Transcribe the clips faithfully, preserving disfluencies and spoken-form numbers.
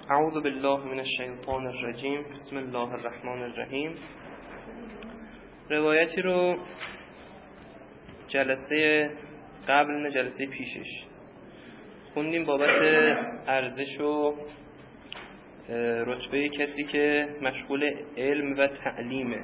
اعوذ بالله من الشیطان الرجیم. بسم الله الرحمن الرحیم. روایتی رو جلسه قبل نه جلسه پیشش خوندیم بابت ارزش و رتبه کسی که مشغول علم و تعلیمه.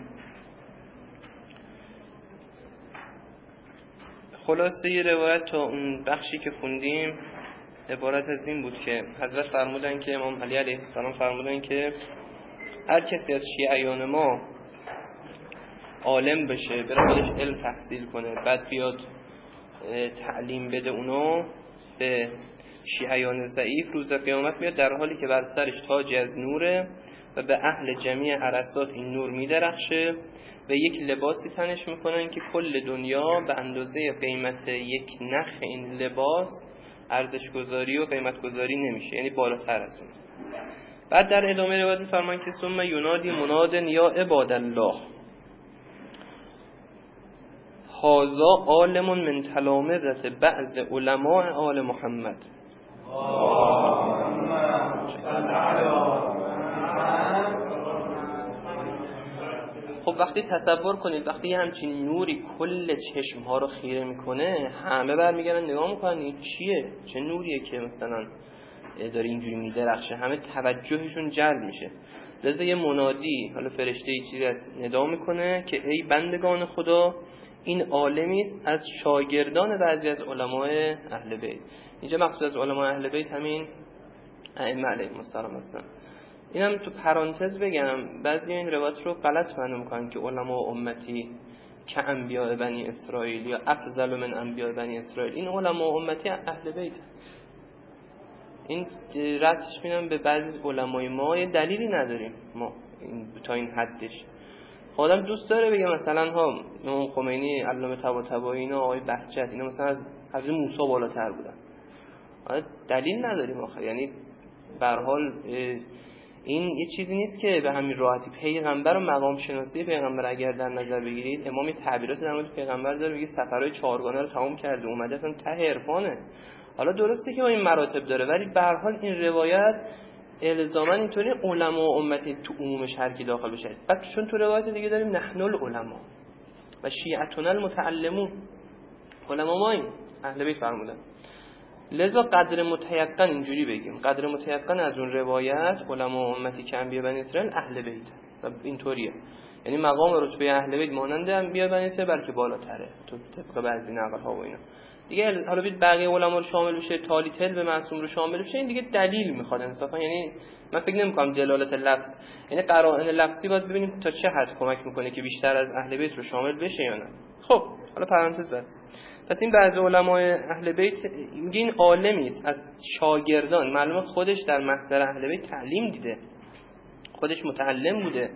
خلاصه روایت تا اون بخشی که خوندیم عبارت از این بود که حضرت فرمودن که امام علی علیه السلام فرمودن که هر کسی از شیعیان ما عالم بشه، بره خودش علم تحصیل کنه، بعد بیاد تعلیم بده اونو به شیعیان ضعیف، روز قیامت میاد در حالی که بر سرش تاجی از نوره و به اهل جمیع عرصات این نور میدرخشه و یک لباسی تنش میکنن که کل دنیا به اندازه قیمت یک نخ این لباس ارزش گذاری و قیمت گذاری نمیشه، یعنی بالاتر از اون. بعد در ادامه روایت میفرمان که ثم ینادی مناد یا عباد الله هذا عالم من تلامذة بعض علماء آل محمد. خب وقتی تصور کنید وقتی همچین نوری کل چشم ها رو خیره میکنه، همه برمیگردن نگاه میکنن این چیه، چه نوریه که مثلا داره اینجوری میدرخشه، همه توجهشون جلب میشه. لذا یه منادی، حالا فرشته ای چیزی از ندا میکنه که ای بندگان خدا، این عالمی است از شاگردان بعضی از علمای اهل بیت. اینجا مقصود از علمای اهل بیت همین ائمه علیهم السلام هستن. اینم تو پرانتز بگم، بعضی این روایت رو غلط فهم میکنن که علما امتی که انبیاء بنی اسرائیل یا افضل من انبیاء بنی اسرائیل. این علما امتی اهل بیت، این ربطش میدم به بعضی علمای ما یه دلیلی نداریم ما این تا این حدش. آدم دوست داره بگه مثلا ها امام خمینی، علامه طباطبایی، اینا آقای بهجت اینا مثلا از حضرت موسی بالاتر بودن. دلیل نداریم آخه، یعنی به هر حال این یه چیزی نیست که به همین راحتی. پیغمبر و مقام شناسی پیغمبر اگر در نظر بگیرید، امام تعبیرات در مورد پیغمبر داره، میگه سفرهای چهارگانه رو تمام کرده، اومده اصلا ته عرفانه. حالا درسته که با این مراتب داره، ولی به هر حال این روایت الزاما اینطوری علما و امتی تو عمومش هر کی داخل بشه. بعد چون تو روایت دیگه داریم نحن العلماء و شیعتنا المتعلمون، علما ما این اهل بیت فرمودن. لذا قدر متیقن اینجوری بگیم، قدر متیقن از اون روایت علما و امتی که انبیاء بنی اسرائیل اهل بیت و اینطوریه، یعنی مقام رتبه اهل بیت مانند انبیاء بنی اسرائیل بلکه بالاتره تو طبق بعضی نقل ها و اینا دیگه. حالا بید بقیه علما رو شامل بشه، تالی تل به معصوم رو شامل بشه، این دیگه دلیل میخواد انصافا. یعنی من فکر نمی‌کنم دلالت لفظ، یعنی قرائن لفظی باید ببینیم تا چه حد کمک میکنه که بیشتر از اهل بیت رو شامل بشه یا نه. خب حالا پرانتز بس. پس این بعضی علمای اهل بیت میگه این عالمی است از شاگردان، معلومه خودش در محضر اهل بیت تعلیم دیده، خودش متعلم بوده.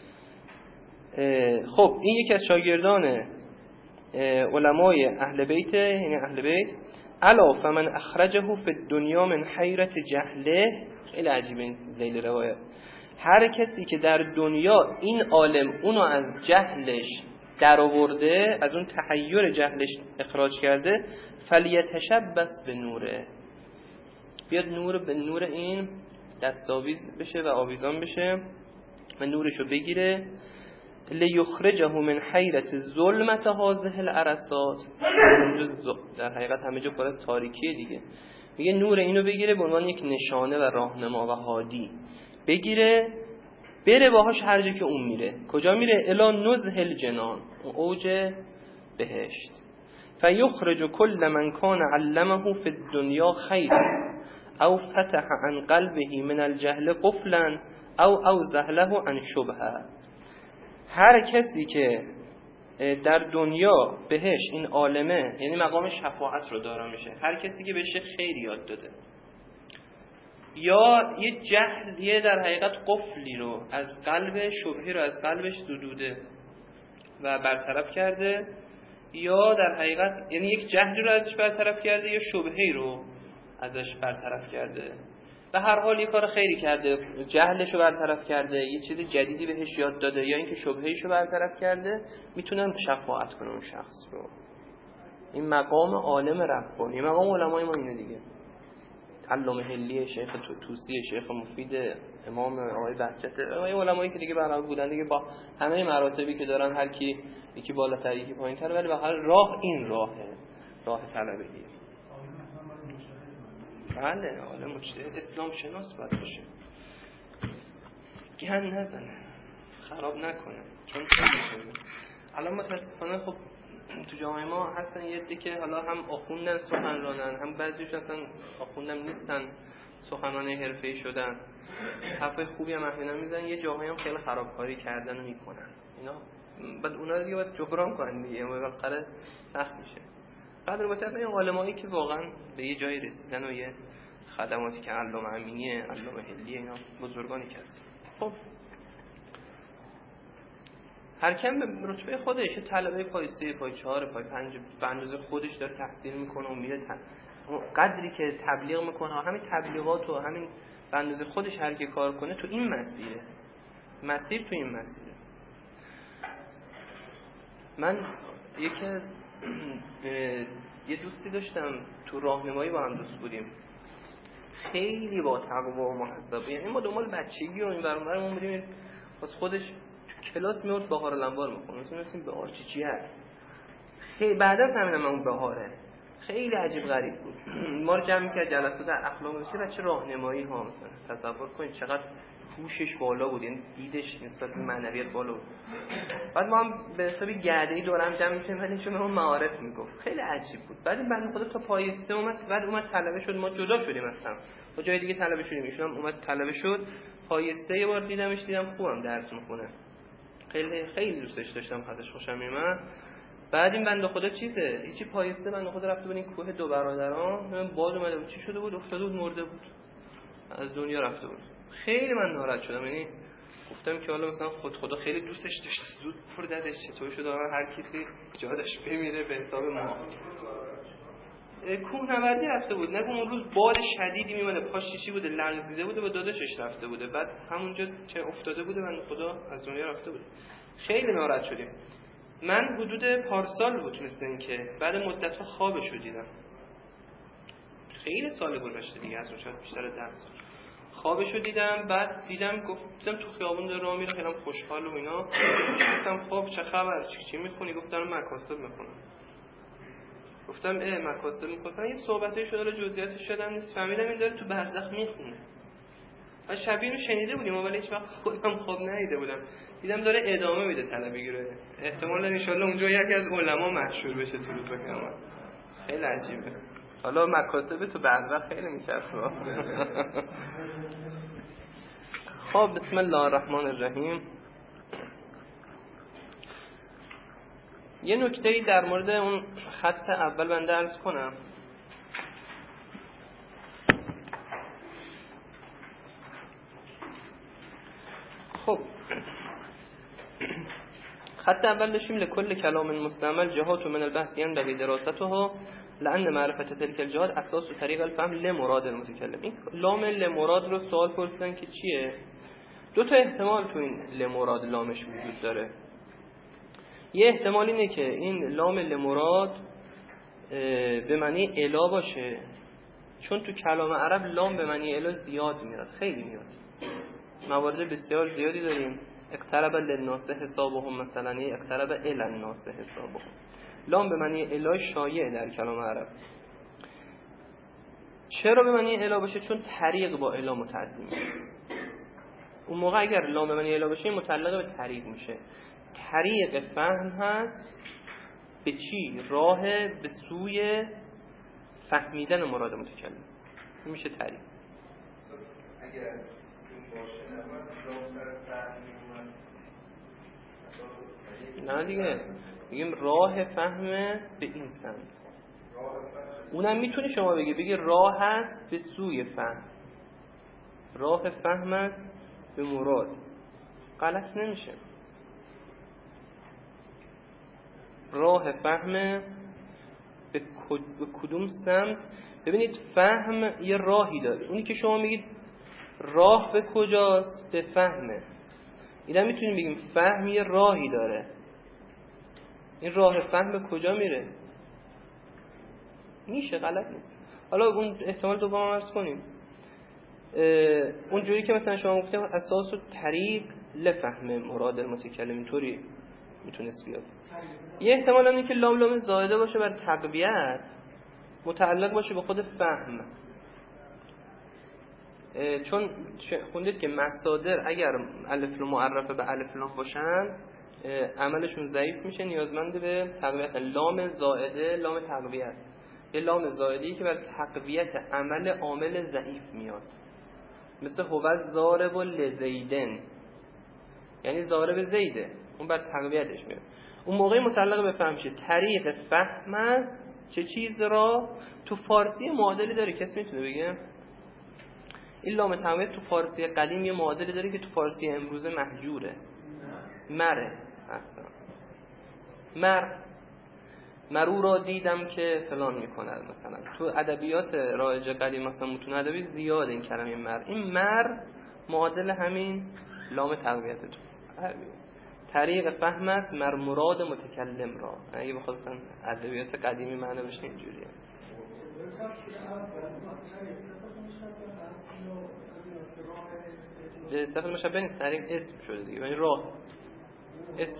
خب این یکی از شاگردان علمای اهل بیت، یعنی اهل بیت. الا فمن اخرجه فی الدنیا من حیرت جهله. خیلی عجیبه این ذیل روایت. هر کسی که در دنیا این عالم اونو از جهلش در آورده، از اون تحیر جهلش اخراج کرده، فلیتشبث به نوره، بیاد نور به نور این دستاویز بشه و آویزان بشه و نورشو بگیره. لیخرجه من حیرت ظلمت هذه العرصات. در حقیقت همه جا پر تاریکیه دیگه. میگه نور اینو بگیره به عنوان یک نشانه و راهنما و هادی، بگیره بره باهاش هر جا که اون میره. کجا میره؟ الی نزه الجنان، اوج بهشت. فیخرج کل من کان علمه فی الدنیا خیر او فتح عن قلبه من الجهل قفلا او او زهله عن شبهه. هر کسی که در دنیا بهش این عالمه، یعنی مقام شفاعت رو داره میشه، هر کسی که بهش خیر یاد داده یا یه جهل، یه در حقیقت قفلی رو از قلب، شبهی رو از قلبش زدوده و برطرف کرده، یا در حقیقت یعنی یک جهلی رو ازش برطرف کرده یا شبهی رو ازش برطرف کرده، به هر حال یه کار خیری کرده، جهلش رو برطرف کرده، یه چیز جدیدی بهش یاد داده یا اینکه شبهه‌اش رو برطرف کرده، میتونن شفاعت کنه اون شخص رو. این مقام عالم ربانی، مقام علمای ما اینه دیگه. علامه حلی، شیخ توسی، شیخ مفید، امام آقای بهجت، آقای علمایی که دیگه برای بودن دیگه با همه مراتبی که دارن، هر کی یکی بالاتر یکی پایین‌تر، ولی به هر راه این راهه، راه طلبگی. بله، عالم مجتهد اسلام شناس باید باشه، گن نزنه، خراب نکنه. چون الان متاسفانه خب تو جامعه ما هستن یه عده که حالا هم آخوندن سخنرانن، هم بعضیش اصلا آخوندم نیستن، سخنران حرفه‌ای شدن، حرفای خوبی هم احیانا میزنن، یه جاهایی هم خیلی خرابکاری کردن و میکنن اینا، بعد اونا رو دیگه باید جبران کنن دیگه، بالاخره سخت میشه. بعد البته این علمایی که واقعا به یه جایی رسیدن و یه خدماتی که علامه امینیه، علامه حلیه، اینا بزرگانی که هستن. خب هر کم به رتبه خودش، طلبه پای سه، پای چهار، پای پنج، به اندازه خودش داره تحصیل میکنه و میره ت... قدری که تبلیغ میکنه، همین تبلیغات و همین به اندازه خودش هر کی کار کنه تو این مسیره، مسیر تو این مسیره. من یکی از یه دوستی داشتم تو راهنمایی با هم دوست بودیم، خیلی با تقوا و محاسبه، یعنی ما دنبال بچگی و این برامون بودیم، واسه خودش کلاس میورد بهار الانوار میخونه، مثلا مثلا بهار چی چی هست، خیلی بعدا فهمیدم اون بهاره، خیلی عجیب غریب بود. ما رو جمع می‌کرد جلسات اخلاق چه بچه راهنمایی ها، مثلا تصور کنید چقدر هوشش بالا بود، یعنی دیدش نسبت به معنویت بالا بود. بعد ما هم به حساب گرده‌ای دورم جمع می‌شدیم، ولی چون ما معارف میگفت، خیلی عجیب بود. بعد این بنده خدا تا پایه سه اومد، بعد اومد طلبه شد، ما جدا شدیم اصلا، ما جای دیگه طلبه شدیم، ایشون هم اومد طلبه شد. پایه سه یه بار دیدمش، دیدم خوبم درس می‌خونه، خیلی خیلی دوستش داشتم، ازش خوشم میومد. بعد این بنده خدا چیزه هیچی پایسته، بنده خدا رفته بود این کوه دو برادران، من باز اومده بود، چی شده بود، افتاده بود، مرده بود، از دنیا رفته بود. خیلی من ناراحت شدم، یعنی گفتم که حالا مثلا خود خدا خیلی دوستش داشت، زود بردش، چطور شده هر کسی جادش بمیره به حساب ما. کوه نوردی رفته بود، نگو اون روز باد شدیدی میومده، پاش چیزی بوده، لرزیده بوده، با داداشش رفته بوده، بعد همونجا چه افتاده بوده، بنده خدا از دنیا رفته بود. خیلی ناراحت شدیم. من حدود پارسال بود مثل این که بعد مدت‌ها خوابش رو دیدم، خیلی سال گذشته دیگه، از اون شاید بیشتر از ده سال خوابش رو دیدم. بعد دیدم، گفتم تو خیابون داره راه میره، خیلی خوشحال و اینا، گفتم خب چه خبر، چی چی میخونی؟ گفتم مکاسب میخونم. گفتم اه مکاسب میخونم، یه صحبتایی شده، جزئیاتش شدم نیست، فهمیدم این داره تو برزخ میخونه. و شبیه رو شنیده بودیم ولی هیچ وقت خودم خواب ندیده بودم، دیدم داره ادامه میده طلبگی رو، احتمال ان شاء الله اونجا یکی از علما مشهور بشه تو روز قیامت. خیلی عجیبه. حالا مکاسب تو برزخ خیلی میچرخه. خب بسم الله الرحمن الرحیم. یه نکته‌ای در مورد اون خط اول بنده عرض کنم. خب خط اول داشتیم لکل کلام مستعمل جهات من البحث ينبغي دراسته لأن معرفة تلك الجهات اساس و طریق الفهم لمراد المتکلم. این لام لمراد رو سوال پرسیدن که چیه؟ دو تا احتمال تو این لمراد لامش وجود داره. یه احتمال اینه که این لام لمراد به معنی الا باشه، چون تو کلام عرب لام به معنی الا زیاد میاد، خیلی میاد، موارد بسیار زیادی داریم. اقترب للناس حسابهم مثلا، یه اقترب الی الناس حسابهم، لام به معنی الا شایع در کلام عرب. چرا به معنی الا باشه؟ چون طریق با الا متعدی میشه. اون موقع اگر لام به معنی الا باشه متعلق به طریق میشه. طریق فهم هست به چی؟ راه به سوی فهمیدن مراد متکلم، این میشه طریق. اگر این باشه نمید سر فهمی نه دیگه، میگیم راه فهم به این سمت. اونم میتونی شما بگی بگی راه هست به سوی فهم، راه فهم است به مراد، غلط نمیشه. راه فهم به کدوم سمت؟ ببینید فهم یه راهی داره، اونی که شما میگید راه به کجاست؟ به فهمه. اینا میتونیم بگیم فهم یه راهی داره، این راه فهم به کجا میره؟ میشه، غلط نیست. حالا اون احتمال دوم هم عرض کنیم. اون جوری که مثلا شما گفتیم اساس و طریق لفهم مراد المتکلم اینطوری میتونست بیاد. یه احتمال اینه که لام لام زائده باشه بر تقویت، متعلق باشه به خود فهم. چون خوندید که مصادر اگر الف لام معرفه به الف لام باشن عملشون ضعیف میشه، نیازمند به تقویت. لام زائده لام تقویت، یه لام زائده‌ای که بر تقویت عمل عامل ضعیف میاد، مثل هو ضارب لزیدن، یعنی ضارب زیده، اون بر تقویتش میاد. اون موقعی متعلق به فهم شه. طریق فهم است چه چیز را؟ تو فارسی معادلی داره، کسی میتونه بگه؟ این لام تقویت تو فارسی قدیم یه معادلی داره که تو فارسی امروزه مهجوره. مره اصلا مر مرو را دیدم که فلان میکند. مثلا تو ادبیات رایج قدیم مثلا متون ادبی زیاد این کلمه مر، این مر معادل همین لام تقویت تو طریق فهم است مر مراد متکلم را. اگه بخواد مثلا ادبیات قدیمی معنی بشه اینجوریه. صفت مشابه نیست، طریق اسم شده دیگه، یعنی راه اسم.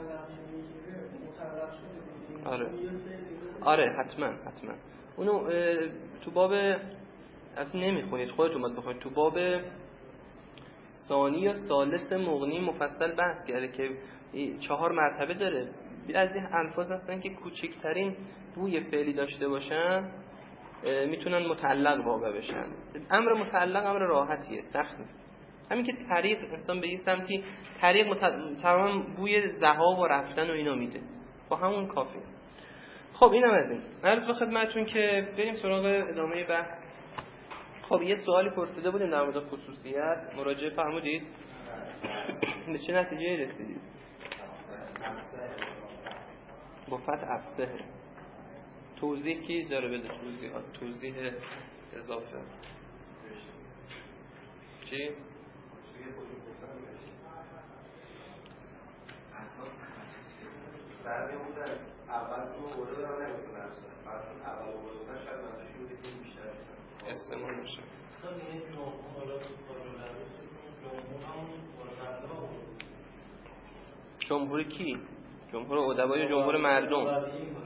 آره آره حتما حتما اونو تو باب اصلا نمیخونید، خودتون باید بخونید. تو باب ثانی یا ثالث مغنی مفصل بحث کرده که چهار مرتبه داره. از این الفاظ هستن که کوچکترین بوی فعلی داشته باشن میتونن متعلق واقع بشن. امر متعلق امر راحتیه، سخت نیست. همین که طریق انسان به این سمتی طریق مت... تمام بوی ذهاب و رفتن و اینا میده، با همون کافی. خب اینم از این. عرض به خدمتتون که بریم سراغ ادامه بحث. خب یه سوالی پرسیده بودیم در مورد خصوصیت، مراجعه فرمودید؟ به چه نتیجه رسیدید؟ با فتح افسه. توضیح کی داره بده؟ توضیحات، توضیح اضافه چی؟ بعد اون در اول تو ورده رو نمیتونه بعد اول ورده شاید منظورش بوده که بیشتر استعمال میشه. جمهور کی؟ جمهور ادبا یا جمهور مردم؟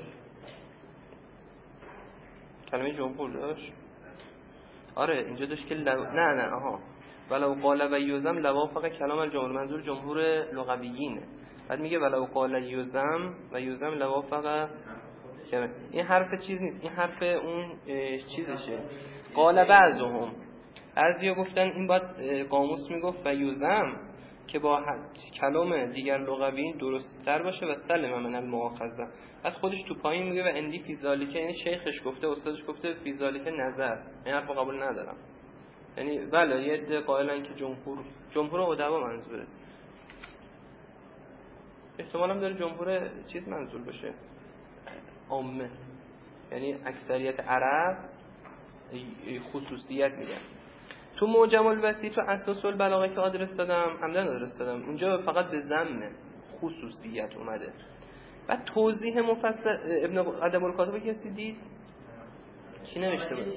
کلمه جمهور داشت؟ آره اینجا داشت که لو... نه نه آها ولو قال و یوزم لوافق کلام الجمهور، منظور جمهور لغویینه. بعد میگه ولو قال یوزم و یوزم لوافق کلام. این حرف چیز نیست، این حرف اون چیزشه. قال بعضهم، بعضیا گفتن این باید قاموس میگفت و یوزم که با کلام دیگر لغویین درست تر باشه و سلم من المؤاخذه. بعد خودش تو پایین میگه و اندی فی ذالک، یعنی شیخش گفته، استادش گفته فی ذالک نظر، این حرفو قبول ندارم. یعنی بله یه عده قائلن که جمهور جمهور ادبا منظوره، احتمال هم داره جمهور چیز منظور باشه، عامه، یعنی اکثریت عرب خصوصیت میگن. تو معجم الوسیط تو اساس البلاغه که آدرس دادم عمدن آدرس دادم اونجا فقط به ضمن خصوصیت اومده. و توضیح مفصل ابن ادب الکاتب کسی دید؟ چی نوشته بود؟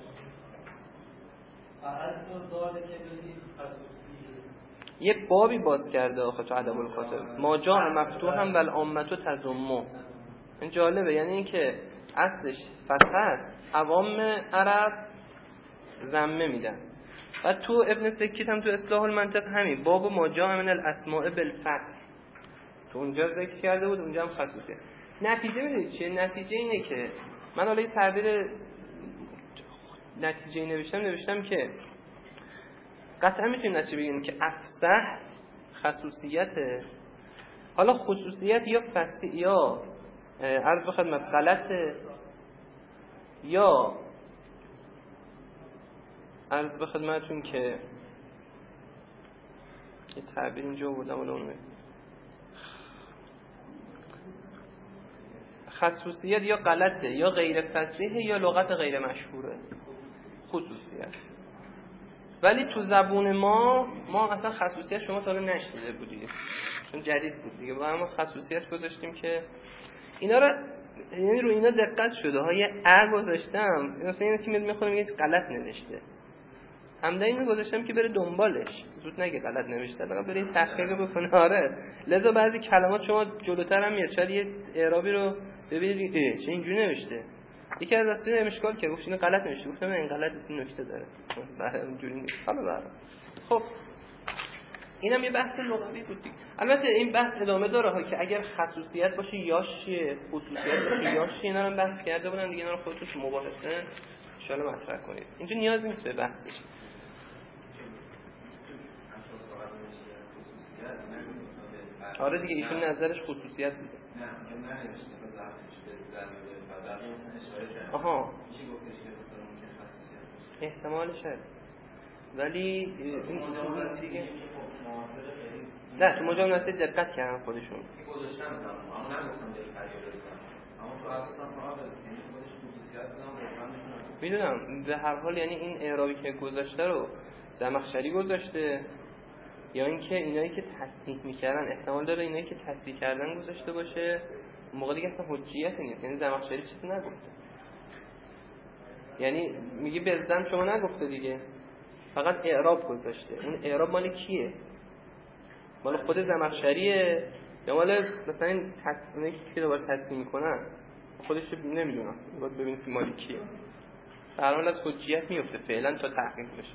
یه بابی باز کرده آخه تو ادب الکاتب، ما جاء مفتوحا والعامه تضمه. این جالبه، یعنی اینکه اصلش فتح عوام عرب ضمه میدن. و تو ابن سکیت هم تو اصلاح المنطق همین باب ما جاء من الاسماء بالفتح تو اونجا ذکر کرده بود، اونجا هم خصوصیه. نتیجه میدونید چیه؟ نتیجه اینه که من حالا یه تعبیر نتیجه نوشتم نوشتم که قطعا میتونید نتیجه بگیرید که افصح خصوصیته. حالا خصوصیت یا فصیح یا عرض به خدمت غلطه یا عرض به خدمتون که یه تعبیر اینجا بودم ولی اون خصوصیت یا غلطه یا غیر فصیح یا لغت غیر مشهوره خصوصیت. ولی تو زبون ما ما اصلا خصوصیت شما تا الان نشنیده بودید چون جدید بود دیگه، با هم خصوصیت گذاشتیم که اینا رو یعنی رو اینا دقت شده ها. یه ا گذاشتم مثلا اینو که میخونه میگه غلط نوشته، همدا اینو گذاشتم که بره دنبالش، زود نگه غلط نوشته، فقط بره تحقیق بکنه. آره لذا بعضی کلمات شما جلوتر هم میاد، شاید یه اعرابی رو ببینید اه چه اینجوری نوشته. یکی از اصلا اشکال که گفت اینو غلط نوشته، گفتم این غلط نیست، این نکته داره، بعد اونجوری نیست. حالا بعد خب اینم یه بحث لغوی بود دیگه. البته این بحث ادامه داره ها که اگر خصوصیت باشه یا چیه، خصوصیت باشه یا چیه، اینا رو بحث کرده بودن دیگه، اینا رو خودتون تو مباحثه ان شاءالله مطرح کنید. اینجا نیاز نیست به بحثش. آره دیگه ایشون نظرش خصوصیت بوده. نه نه نمیشه ظرفش به ضربه فضا مثلا اشاره کرد. آها میشه گفتش که مثلا ممکن خصوصیت باشه. احتمالش هست. ولی این مجازات دیگه نه تو مجازات دقت کردن خودشون. گذاشتن اما نگفتم دل فریاد بزنم. اما تو اساسا فقط یعنی خودش خصوصیت دادم واقعا میدونم به هر حال یعنی این اعرابی که گذاشته رو زمخشری گذاشته یا اینکه اینایی که تصحیح میکردن احتمال داره اینایی که تصحیح کردن گذاشته باشه، اون موقع دیگه اصلا حجیت نیست. یعنی زمخشری چیزی نگفته، یعنی میگه بزدم شما نگفته دیگه، فقط اعراب گذاشته. اون اعراب مال کیه؟ مال خود زمخشریه یا مال مثلا این تصحیحی که دوباره تصحیح میکنن؟ خودش نمیدونم، باید ببینید که مال کیه. در حال از حجیت میفته فعلا تا تحقیق بشه.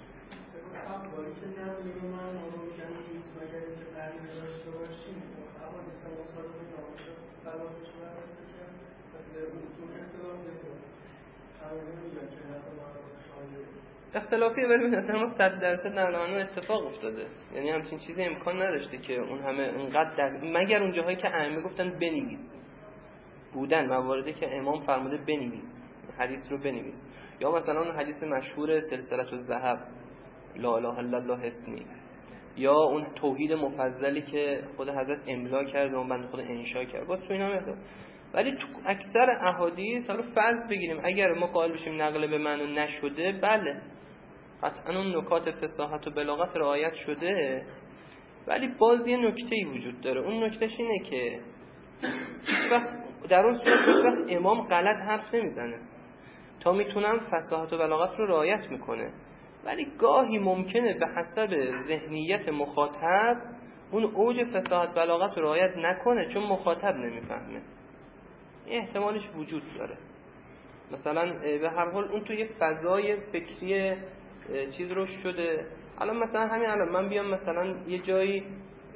اختلافیه ولی مثلا ما صد درصد در قانون اتفاق افتاده، یعنی همچین چیزی امکان نداشته که اون همه انقدر در... مگر اون جاهایی که ائمه گفتن بنویس بودن مواردی که امام فرموده بنویس حدیث رو بنویس، یا مثلا اون حدیث مشهور سلسله الذهب لا اله الا الله اسمی، یا اون توحید مفضلی که خود حضرت املا کرد و اون بنده خود انشا کرد، با تو اینا میاد. ولی تو اکثر احادیث حالا فرض بگیریم اگر ما قائل بشیم نقل به معنی نشده، بله قطعا اون نکات فصاحت و بلاغت رعایت شده، ولی باز یه نکته‌ای وجود داره. اون نکتهش اینه که در اون صورت وقت امام غلط حرف نمیزنه، تا میتونم فصاحت و بلاغت رو رعایت میکنه، ولی گاهی ممکنه به حسب ذهنیت مخاطب اون اوج فصاحت بلاغت رو رعایت نکنه چون مخاطب نمیفهمه. این احتمالش وجود داره. مثلا به هر حال اون تو یه فضای فکری چیز رو شده. الان مثلا همین الان من بیام مثلا یه جایی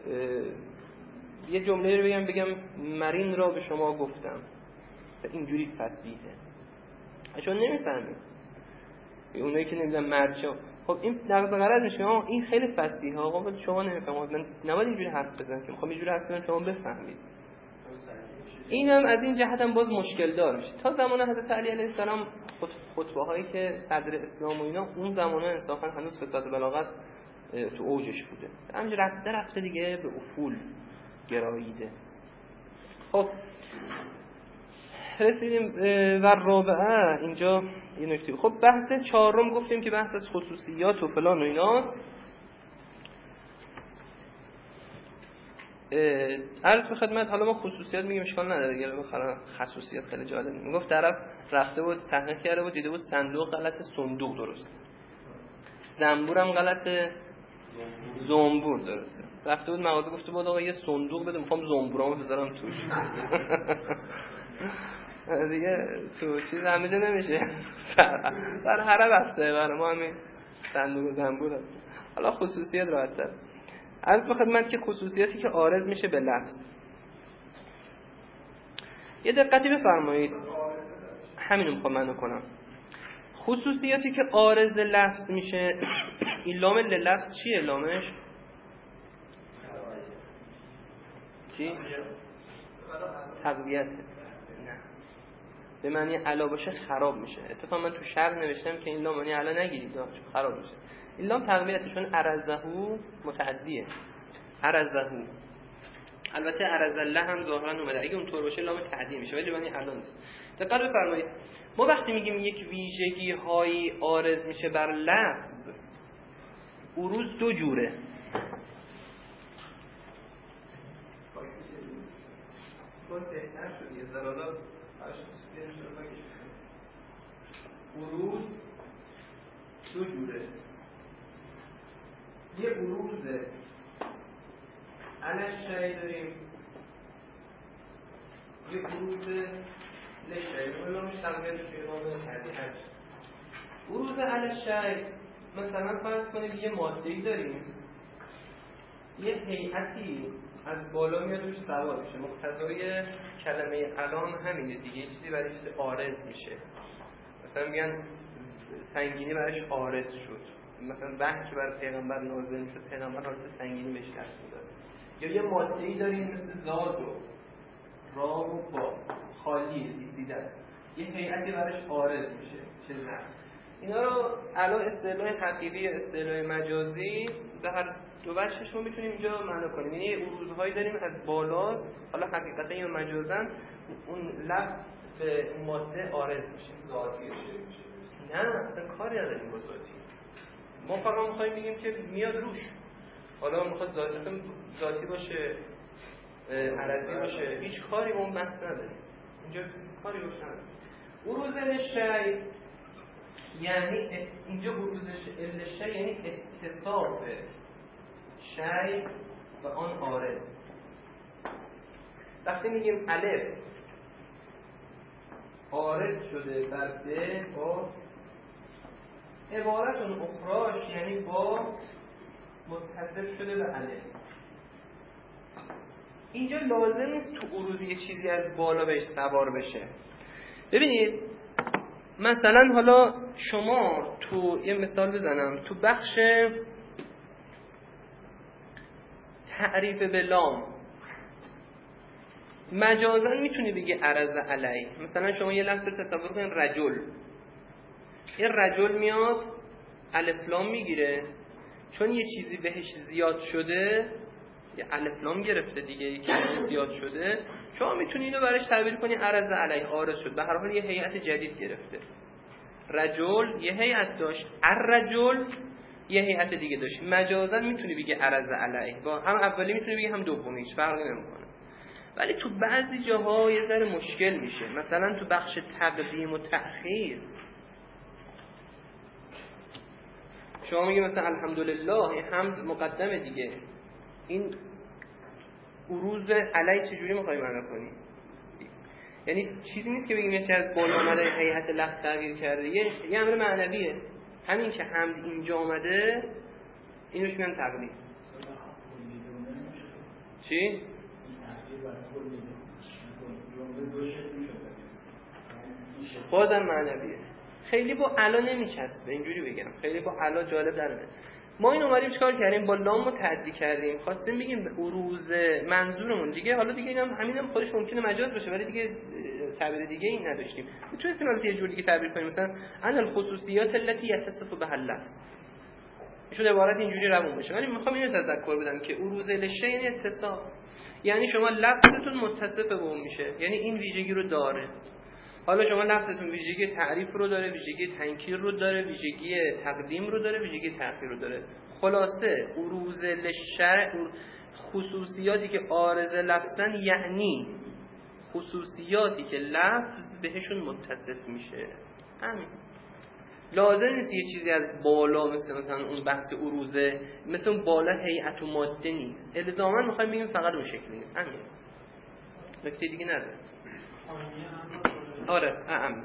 یه جمله رو بگم بگم مرین را به شما گفتم، اینجوری فصیحه چون نمیفهمیم. اونایی که نمیدونن مرچه، خب این نقض غرض میشه، این خیلی فصیحه آقا ولی شما نمیفهمید، من نباید اینجوری حرف بزنم که میخوام اینجوری حرف بزنم شما بفهمید. اینم از این جهت هم باز مشکل دار میشه. تا زمان حضرت علی علیه السلام خطبه هایی که صدر اسلام و اینا، اون زمانه انصافا هنوز فصاحت بلاغت تو اوجش بوده، همینجا رفته رفته دیگه به افول گراییده. خب رسیدیم و رابعه اینجا یه نکته. خب بحث چهارم گفتیم که بحث از خصوصیات و فلان و ایناست. عرض به خدمت، حالا ما خصوصیات میگیم اشکال نداره دیگه، مثلا خصوصیات خیلی جالب. میگفت طرف رفته بود تحقیق کرده بود دیده بود صندوق غلط، صندوق درسته، زنبور هم غلطه، زنبور درسته. رفته بود مغازه گفته بود آقا یه صندوق بده میخوام زنبورامو بذارم توش. دیگه تو چیز همه جا نمیشه، برای هر بسته برای ما همین صندوق و زنبور هست. حالا خصوصیت راحت تر. عرض به خدمت که خصوصیاتی که عارض میشه به لفظ، یه دقتی بفرمایید، همینو میخوام منو کنم. خصوصیاتی که عارض لفظ میشه، این لام لفظ چیه؟ لامش چی؟ تقویت. نه به معنی علا باشه خراب میشه. اتفاقا من تو شرح نوشتم که این لام معنی علا نگیرید چون خراب میشه. این لام تقویت، چون ارزهو متعدیه. ارزهو، البته ارزله هم ظاهرا اومده، اگه اونطور باشه لام تعدیه میشه ولی معنی علا نیست. دقت بفرمایید، ما وقتی میگیم یک ویژگی هایی عارض میشه بر لفظ، عروض دو جوره. باز بهتر شد یه ذره، عروض دو جوره. یه عروض علشی داریم، یه عروض لشی. حالا میشه تقریبا توی نامه کردی هرچی. عروض علشی مثلا فرض کنید یه ماده‌ای داریم، یه هیئتی از بالا میاد روش سوار میشه. مقتضای کلمه الان همینه دیگه، یه چیزی برای چیز عارض میشه. مثلا میگن سنگینی برایش عارض شد، مثلا وحی که برای پیغمبر نازل میشد پیغمبر حالت سنگینی بهش دست میداد. یا یه ماده‌ای داریم مثل زاد و را و با خالی دیدن، یه هیئتی برایش عارض میشه چه نه. اینا رو الان اصطلاح حقیقی یا اصطلاح مجازی در دو وجهش ما میتونیم اینجا معنا کنیم. یعنی عروض‌هایی داریم از بالاست، حالا حقیقتا یا مجازا اون لفظ به ماده عارض میشه، ذاتی میشه. نه اصلا کاری نداریم با ذاتی. ما فقط میخوایم بگیم که میاد روش. حالا میخواد ذاتی ذاتی باشه، عرضی باشه، هیچ کاری با اون بحث نداریم. اینجا کاری روش نداریم. عروض لشی یعنی اینجا عروض لشی یعنی اتصاف شی و آن عارض. وقتی میگیم الف عارض شده بر به با عبارت اون اخراش یعنی با متصل شده به الف. اینجا لازم نیست تو عروض یه چیزی از بالا بهش سوار بشه. ببینید مثلا حالا شما تو یه مثال بزنم، تو بخش تعریف به لام مجازا میتونی بگی عرض علی. مثلا شما یه لفظ تصور کنید رجل، یه رجل میاد الف لام میگیره، چون یه چیزی بهش زیاد شده یه الف لام گرفته دیگه، یه کلمه زیاد شده، شما میتونی اینو براش تعبیر کنی عرض علی، عارض شد. به هر حال یه هیئت جدید گرفته. رجل یه هیئت داشت، الرجل یه هیئت دیگه داشت. مجازا میتونی بگی عرض علی، با هم اولی میتونی بگی هم دومی، هیچ فرقی نمیکنه. ولی تو بعضی جاها یه ذره مشکل میشه. مثلا تو بخش تقدیم و تأخیر شما میگی مثلا الحمدلله، این حمد مقدمه دیگه. این عروض علی چجوری میخوای معنا کنی؟ یعنی چیزی نیست که بگیم یه چیز از بالا اومده هیئت لفظ تغییر کرده، یه یه امر معنویه. همین که حمد اینجا اومده اینوش میگن تقدیم. چی؟ بازم معنویه. خیلی با علا نمیچسبه، اینجوری بگم خیلی با علا جالب درمه. ما این اومدیم چیکار کردیم؟ با لامو تعدی کردیم، خواستیم بگیم عروض منظورمون دیگه. حالا دیگه اینم همینم خودش ممکنه مجاز باشه، ولی دیگه تعبیر دیگه این نداشتیم. میتونستیم البته یه جور دیگه تعبیر کنیم، مثلا ان الخصوصیات التي يتصف بها اللفظ، میشد عبارت اینجوری روون بشه. ولی میخوام اینو تذکر بدم که عروض لشه یعنی اتصاف، یعنی شما لفظتون متصف به اون میشه، یعنی این ویژگی رو داره. حالا شما لفظتون ویژگی تعریف رو داره، ویژگی تنکیر رو داره، ویژگی تقدیم رو داره، ویژگی تأخیر رو داره. خلاصه عروض لشه خصوصیاتی که عارض لفظن، یعنی خصوصیاتی که لفظ بهشون متصف میشه. همین. لازم نیست یه چیزی از بالا مثل مثلا اون بحث عروضه، مثل اون بالا هیئت و ماده نیست. الزاما میخوایم بگیم فقط اون شکلی نیست. همین. نکته دیگه نداره. آره اعم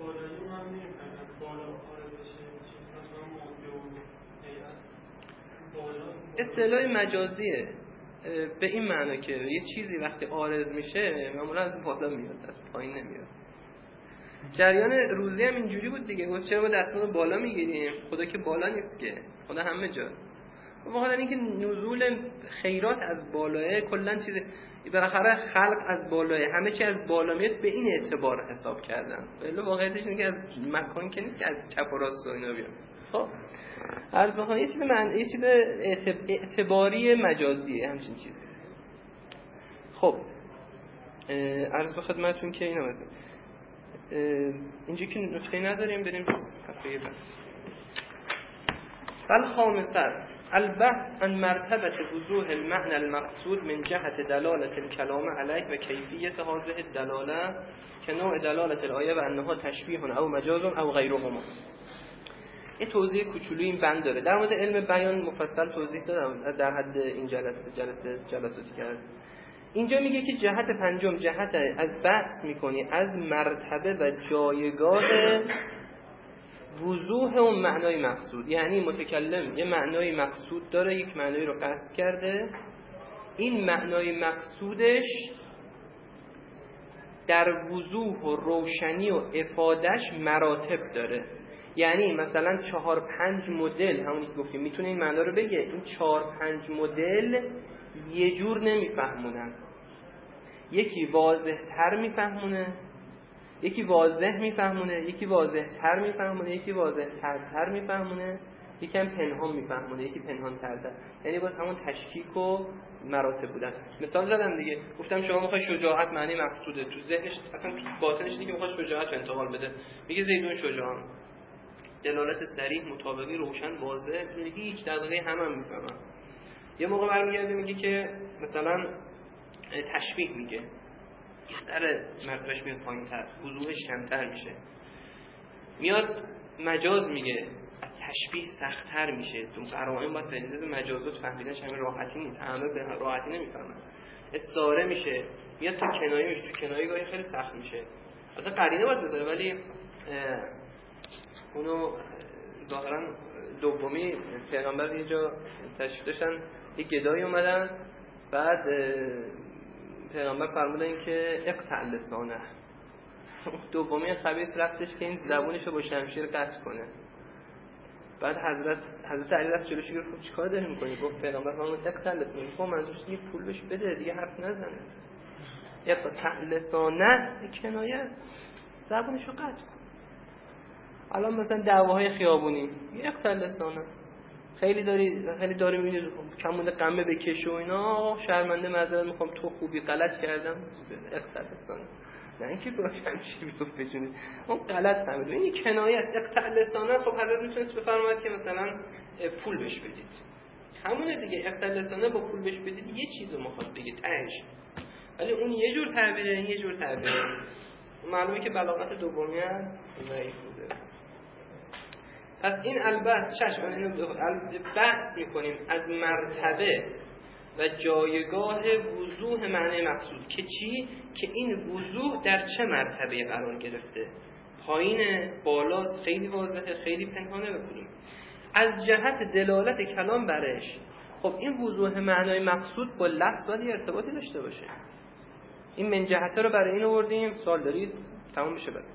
اصطلاح مجازیه به این معنی که یه چیزی وقتی عارض میشه معمولا از بالا میاد، از پایین نمیاد. جریان روزی هم اینجوری بود دیگه. گفت چرا ما دستمون بالا میگیریم؟ خدا که بالا نیست که، خدا همه جا. واقعا اینکه نزول خیرات از بالاه کلا چیز بالاخره خلق از بالاه، همه چی از بالا میاد، به این اعتبار حساب کردن. ولی واقعیتش اینه که از مکان که نیست که از چپ و راست و اینا بیان. خب هر بخوام یه چیز من یه چیز اعتباری مجازیه، همچین چیزی. خب عرض به خدمتتون که اینا مثلا اینجا که نکته نداریم، بریم هفته بعد. والخامسة البحث عن مرتبة وضوح المعنى المقصود من جهة دلالة الكلام عليه و کیفیت هذه الدلالة كنوع دلالة الآية و انها تشبیه او مجاز او غیرهما. یه توضیح کوچولویی این بند داره. در مورد علم بیان مفصل توضیح دادم در حد این جلسه جلسه جلساتی کرد. اینجا میگه که جهت پنجم جهت از بحث میکنی از مرتبه و جایگاه وضوح اون معنای مقصود. یعنی متکلم یه معنای مقصود داره، یک معنایی رو قصد کرده، این معنای مقصودش در وضوح و روشنی و افادهش مراتب داره. یعنی مثلا چهار پنج مدل همونی که گفتیم میتونه این معنا رو بگه. این چهار پنج مدل یه جور نمیفهمونن، یکی واضح تر میفهمونه، یکی واضح میفهمونه، یکی واضح تر میفهمونه، یکی واضح تر تر میفهمونه، یکی هم پنهان میفهمونه، یکی پنهان تر تر. یعنی باز همون تشکیک و مراتب بودن. مثال زدم دیگه، گفتم شما میخوای شجاعت معنی مقصوده، تو ذهنش اصلا تو باطنش دیگه میخواد شجاعت رو انتقال بده، میگه زیدون شجاع، دلالت صریح، مطابقی، روشن، واضح، هیچ دغدغه هم هم میفهمن. یه موقع برمیگرده میگه که مثلا تشبیه میگه، یه ذره مرتبهش میاد پایین‌تر، وضوحش کمتر میشه. میاد مجاز میگه، از تشبیه سخت‌تر میشه. تو قرائن باید پدیده مجازات فهمیدنش همین راحتی نیست، همه به راحتی نمیفهمن. استعاره میشه، میاد تا کنایه میشه، تو کنایه گاهی خیلی سخت میشه. اصلا قرینه باید بذاره، ولی اونو ظاهرا دومی پیغمبر یه جا تشریف داشتن، یه گدایی اومدن، بعد پیغمبر فرمودن که اقطع لسانه. دومی خبیث رفتش که این زبونشو با شمشیر قطع کنه. بعد حضرت حضرت علی رفت جلوش گفت خب چیکار داری می‌کنی؟ گفت پیغمبر فرمود اقطع لسانه. گفت منظورش دیگه پول بهش بده، دیگه حرف نزنه. اقطع لسانه کنایه است، زبونشو قطع کن. الان مثلا دعواهای خیابونی اقطع لسانه، خیلی داری خیلی داری می‌بینی کمونه قمه بکشه و اینا، شرمنده معذرت میخوام تو خوبی غلط کردم، اقطع لسانه. نه اینکه گفتم چی میگفت بچونید اون غلط فهمید. این کنایه است. اقطع لسانه خب حضرت میتونست بفرماید که مثلا پول بهش بدید، همونه دیگه. اقطع لسانه با پول بهش بدید یه چیزو میخواد بگه تهش، ولی اون یه جور تعبیره، این یه جور تعبیره. معلومه که بلاغت دومی هم ضعیف بوده. پس این البته شش من اینو بحث میکنیم از مرتبه و جایگاه وضوح معنی مقصود که چی؟ که این وضوح در چه مرتبه قرار گرفته؟ پایین، بالاست، خیلی واضحه، خیلی پنهانه بکنیم. از جهت دلالت کلام برش، خب این وضوح معنی مقصود با لفظ باید ارتباطی داشته باشه. این من جهته رو برای این آوردیم. سوال دارید؟ تمام بشه بعد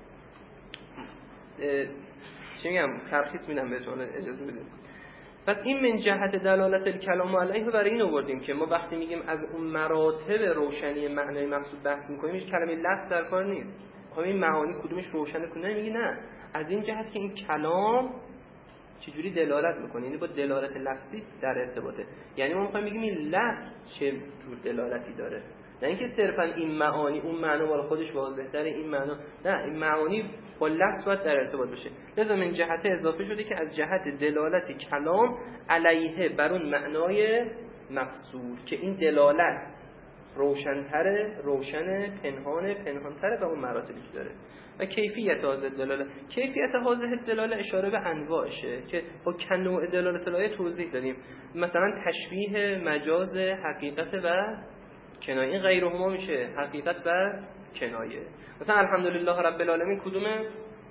چی میگم؟ ترخیص میدم بهتون، اجازه بدید. پس این من جهت دلالت الکلام علیه برای این آوردیم که ما وقتی میگیم از اون مراتب روشنی معنای مقصود بحث میکنیم، هیچ کلمه لفظ در کار نیست. خب این معانی کدومش روشن کنه؟ میگی نه، از این جهت که این کلام چجوری دلالت میکنه، یعنی با دلالت لفظی در ارتباطه. یعنی ما میخوایم بگیم این لفظ چه جور دلالتی داره، نه اینکه صرفا این معانی اون معنا برای خودش واضح تره، این معنا نه، این معانی با لفظ باید در ارتباط باشه. لذا من جهت اضافه شده که از جهت دلالت کلام علیه بر اون معنای مقصود که این دلالت روشن‌تره، روشن، پنهانه، پنهان‌تره و اون مراتبی که داره. و کیفیت هذه دلاله، کیفیت هذه دلاله اشاره به انواعشه که با کنوع دلالت الایه توضیح دادیم. مثلا تشبیه، مجاز، حقیقت و کنایه. این غیرهما میشه حقیقت و کنایه. مثلا الحمدلله رب العالمین کدومه؟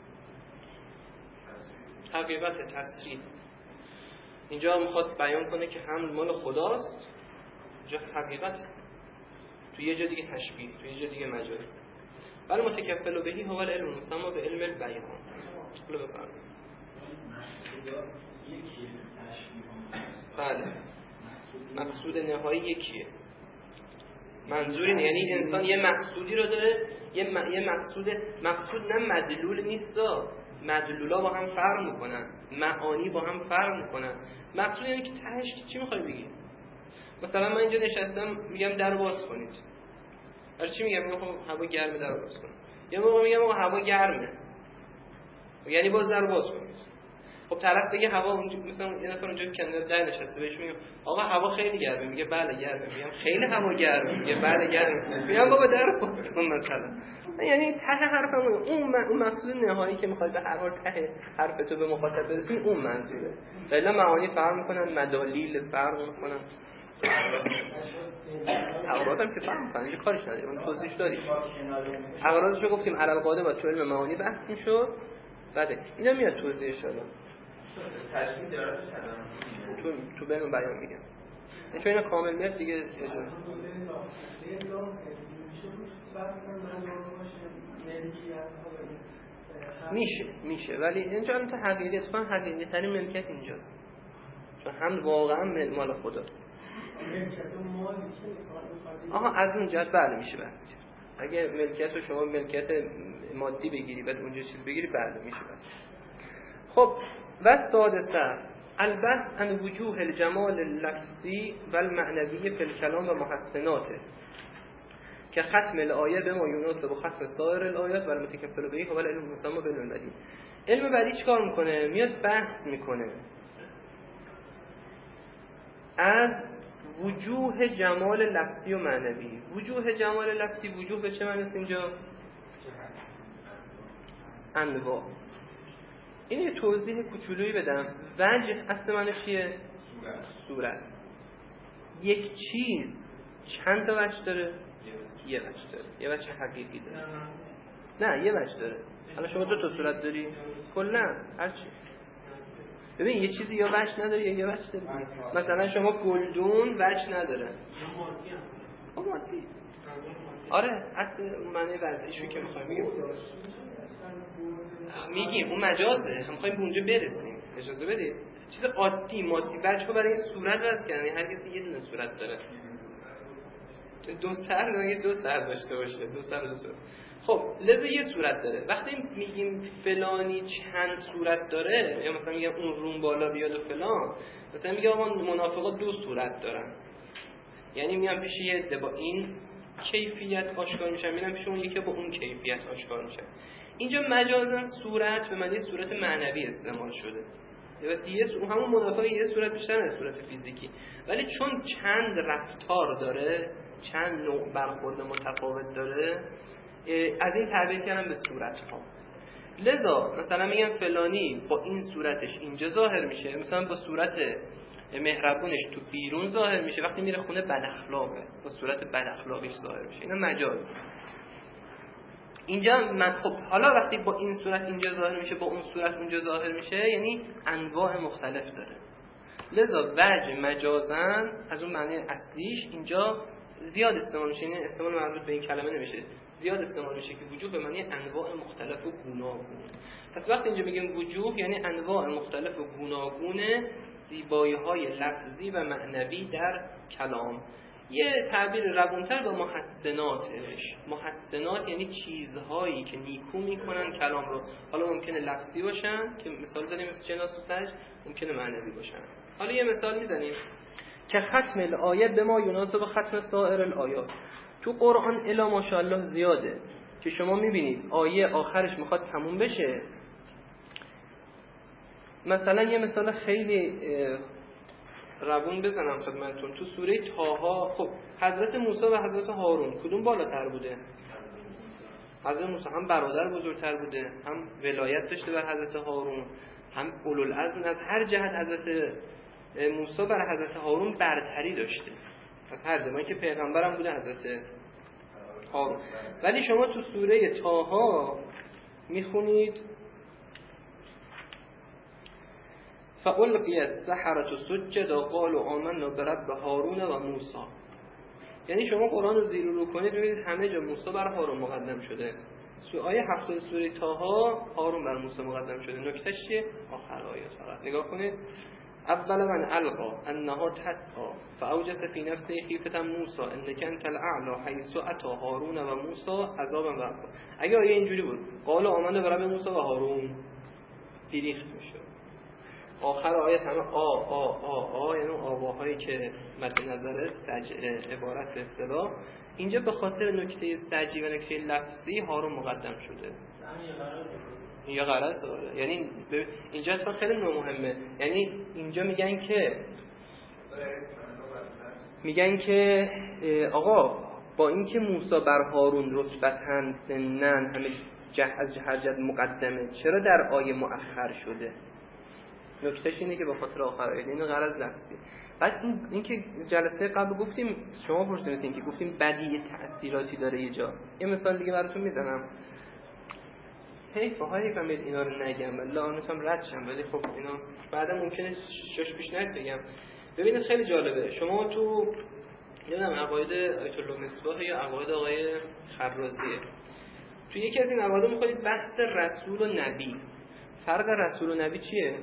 حقیقت تصریح. اینجا میخواد بیان کنه که حمل مال خداست، اینجا حقیقت، تو یه جا دیگه تشبیه، تو یه جا دیگه مجاز. ولی متکفل بهی هو العلم مسمى به علم البیان. حالا بفرمایید. بله، مقصود نهایی یکیه. منظور این یعنی انسان یه مقصودی رو داره، یه م... یه مقصود مقصود نه مدلول نیستا، مدلولا با هم فرق میکنن، معانی با هم فرق میکنن. مقصود یعنی که تهش چی میخوای بگی؟ مثلا من اینجا نشستم میگم در باز کنید، هر چی میگم میگم هوا گرمه در باز کنید، یا موقع میگم هوا گرمه یعنی باز در باز کنید. خب طرف بگه هوا اونجا مثلا یه نفر اونجا کنار در نشسته بهش میگم آقا هوا خیلی گرمه، میگه بله گرمه. میگم خیلی هوا گرمه، میگه بله گرمه. میگم بابا در باز کن مثلا. یعنی ته حرفم اون اون مقصود نهایی که میخواد به هر حال ته حرفتو به مخاطب برسونی اون منظوره. ولی معانی فرق میکنن، مدالیل فرق میکنن، اغراض هم که فهم میکنن، اینجا کارش نداریم، اون توضیحش داریم. اغراضشو گفتیم علل قاعده با تو علم معانی بحث میشد. بعد اینا میاد توضیحش الان تشکیل داره تو تو بهم بیان میگم. چون اینا کامل میاد دیگه اجازه میشه میشه ولی اینجا الان تا حقیقی اتفاقا حقیقی ترین ملکیت اینجاست، چون هم واقعا مال خداست. آها از اون جهت بله میشه بحث کرد. اگه ملکیت رو شما ملکیت مادی بگیری بعد اونجا چیز بگیری بله میشه بحث. خب و سادسه البحث عن وجوه الجمال اللفظی و المعنوی فی الکلام و محسناته که ختم الآیه به ما یوناسب و ختم سایر الآیات و المتکفل بهی و العلم مسمى بین المدی. علم بعدی چیکار میکنه؟ میاد بحث میکنه از وجوه جمال لفظی و معنوی. وجوه جمال لفظی، وجوه به چه معنی است اینجا؟ انواع. این یه توضیح کوچولویی بدم. وجه اصل معنی چیه؟ صورت. یک چیز چند تا وجه داره؟ یه وجه داره. یه وجه حقیقی داره. نه یه وجه داره. حالا شما دو تا صورت داری؟ کلا هر چی. ببین یه چیزی یا وجه نداره یا یه وجه داره. مثلا شما گلدون وجه نداره. اون مادی. آره اصل معنی ورزشی که میخوایم بگیم میگیم اون مجازه، هم میخوایم به اونجا برسیم. اجازه بدید. چیز عادی مادی وجه برای صورت واسه یعنی هر کسی یه دونه صورت داره. دو سر داره، دو سر داشته باشه، دو سر دو صورت. خب لذا یه صورت داره. وقتی میگیم فلانی چند صورت داره یا مثلا میگم اون روم بالا بیاد و فلان، مثلا میگم آقا منافقا دو صورت دارن، یعنی میام پیش یه عده با این کیفیت آشکار میشن، میرم پیش اون یکی با اون کیفیت آشکار میشن. اینجا مجازاً صورت به معنی صورت معنوی استعمال شده. واسه یه سو... همون منافق یه صورت بیشتر از صورت فیزیکی، ولی چون چند رفتار داره، چند نوع برخورد متفاوت داره، از این تعبیر کردن به صورت ها. لذا مثلا میگم فلانی با این صورتش اینجا ظاهر میشه، مثلا با صورت مهربونش تو بیرون ظاهر میشه، وقتی میره خونه بد اخلاقه، با صورت بد اخلاقش ظاهر میشه. اینا مجاز. اینجا من خب حالا وقتی با این صورت اینجا ظاهر میشه با اون صورت اونجا ظاهر میشه، یعنی انواع مختلف داره. لذا وجه مجازن از اون معنی اصلیش اینجا زیاد استعمال میشه، یعنی استعمال مربوط به این کلمه نمیشه، زیاد استعمال میشه که وجوه به معنی انواع مختلف و گوناگون. پس وقتی اینجا میگیم وجوه یعنی انواع مختلف و گوناگون زیبایی‌های لفظی و معنوی در کلام. یه تعبیر روونتر با محسناتش. محسنات یعنی چیزهایی که نیکو میکنن کلام رو. حالا ممکنه لفظی باشن که مثال زدیم مثل جناس و سج، ممکنه معنوی باشن. حالا یه مثال میزنیم که ختم الآیه به ما یناسب ختم سایر الآیات. تو قرآن الا ماشاءالله زیاده که شما میبینید آیه آخرش میخواد تموم بشه. مثلا یه مثال خیلی روون بزنم خدمتتون. تو سوره طه خب حضرت موسی و حضرت هارون کدوم بالاتر بوده؟ حضرت موسی هم برادر بزرگتر بوده، هم ولایت داشته بر حضرت هارون، هم اولوالعزم از هر جهت. حضرت موسی بر حضرت هارون برتری داشته از هر جهت که پیغمبرم بوده حضرت هارون. ولی شما تو سوره طه میخونید فَأُلْقِيَ السَّحَرَةُ سُجَّدًا قَالُوا آمَنَّا بِرَبِّ هارون و موسی. یعنی شما قرآن رو زیر و رو کنید ببینید همه جا موسی بر هارون مقدم شده. سو آیه هفتاد سوره طه هارون بر موسی مقدم شده. نکتهش چیه؟ آخر آیه فقط نگاه کنید. اول من القا انها تسعى فاوجس فی نفسه خیفة موسی انک انت الاعلى حیث اتى هارون و موسی عذابا و عقابا. اگه آیه اینجوری بود قالوا آمنا برب موسی و هارون پیریخت میشد. آخر آیه همه آ آ آ آ یعنی آواهایی که مد نظر سج عبارت به اصطلاح. اینجا به خاطر نکته سجی و نکته لفظی هارون مقدم شده. یا غلط داره. یعنی اینجا اصلا خیلی مهمه. یعنی اینجا میگن که میگن که آقا با اینکه موسی بر هارون رتبتن سنن همه جه از هر جد مقدمه، چرا در آیه مؤخر شده؟ نکتهش اینه که به خاطر آخر آیه، اینو غرض لفظی. بعد این اینکه جلسه قبل گفتیم، شما پرسیدید اینکه گفتیم بدیع تأثیراتی داره یه جا. یه مثال دیگه براتون میزنم. حیفه هایی که من اینا رو نگم ولی آنتم رد شم، ولی خب اینا بعدا ممکنه شش پیش نک بگم. ببینید خیلی جالبه. شما تو نمیدونم عقاید آیت الله مصباح یا عقاید آقای خرازیه، تو یکی از این عقاید می‌خواید بحث رسول و نبی. فرق رسول و نبی چیه؟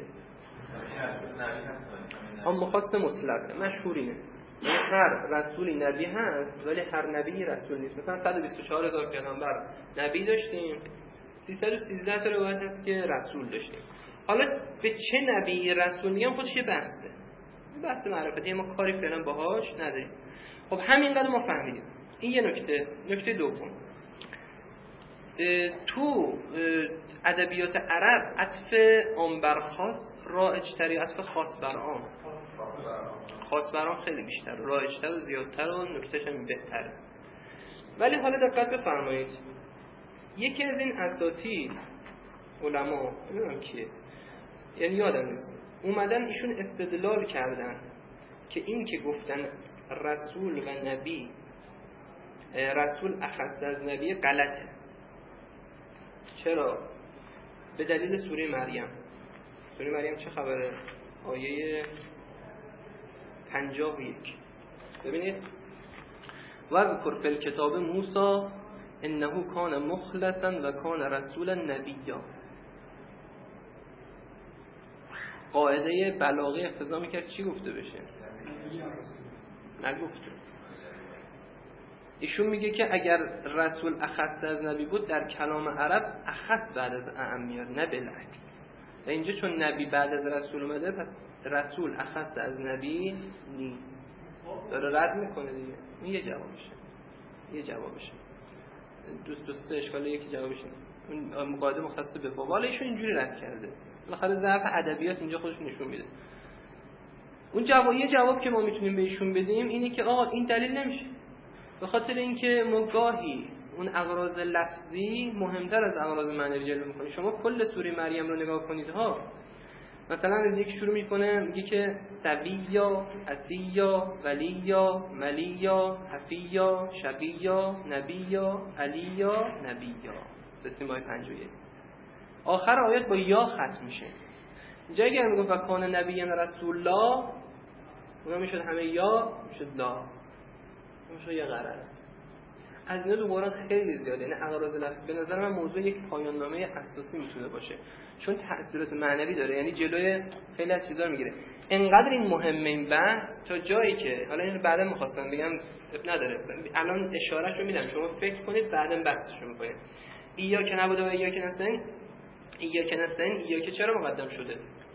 هم مخاص مطلق مشهور اینه. یعنی هر رسولی نبی هست ولی هر نبی رسول نیست. مثلا صد و بیست و چهار هزار پیامبر نبی داشتیم، سیصد و سیزده تا روایت هست که رسول داشتیم. حالا به چه نبی رسول میگم خودش یه بحثه. بحث معرفتی، ما کاری فعلا باهاش نداریم. خب همینقدر ما فهمیدیم. این یه نکته. نکته دوم، تو ادبیات عرب عطف عام بر خاص رایج‌تری، عطف خاص بر عام. خاص بر عام خیلی بیشتر، رایج‌تر و زیادتر و نکتهش هم بهتره. ولی حالا دقت بفرمایید، یکی از این اساتید علما، نمیدونم کیه، یعنی یادم نیست، اومدن ایشون استدلال کردن که این که گفتن رسول و نبی، رسول اخص از نبی غلطه. چرا؟ به دلیل سوره مریم. سوره مریم چه خبره؟ آیه پنجاه و یک. ببینید، واذکر فی الکتاب موسی انه کان مخلصا و کان رسولا نبیا. قاعده بلاغه اقتضا میکرد چی گفته بشه؟ نگفته. ایشون میگه که اگر رسول اخص از نبی بود در کلام عرب اخص بعد از اعم میاد، نه بالعکس. و اینجا چون نبی بعد از رسول اومده پس رسول اخص از نبی نیست. داره رد میکنه دیگه. این یه جوابشه. یه جوابشه. دوست دوست اشکاله یکی جوابشه. اون مقاعده مختص به بابا، ایشون اینجوری رد کرده. بالاخره ضعف ادبیات اینجا خودش نشون میده. اون جواب یه جواب که ما میتونیم بهشون بدیم اینه که آقا این دلیل نمیشه. به خاطر اینکه ما گاهی اون اغراض لفظی مهمتر از اغراض معنوی جلوه میکنه. شما کل سوره مریم رو نگاه کنید ها، مثلا یک شروع میکنه میگه که سویا، اسیا، ولیا، ملیا، حفیا، شقیا، نبیا، علیا، نبیا. رسیم با پنجاه و یک. آخر آیات با یا ختم میشه. اینجا اگر میگفت کان نبی رسول الله، اونا میشد همه یا، میشد لا، میشه یه غرض. از اینا تو قرآن خیلی زیاده. یعنی اغراض لفظی به نظر من موضوع یک پایان نامه اساسی میتونه باشه، چون تأثیرات معنوی داره. یعنی جلوی خیلی از چیزا رو میگیره. انقدر این مهمه این بحث تا جایی که حالا اینو بعدا می‌خواستم بگم اب نداره، الان اشارهشو میدم شما فکر کنید بعدا بحثشو می‌کنید. ایا که نبوده و ایا که نستعین، ایا که نستعین، ایا که چرا مقدم شده؟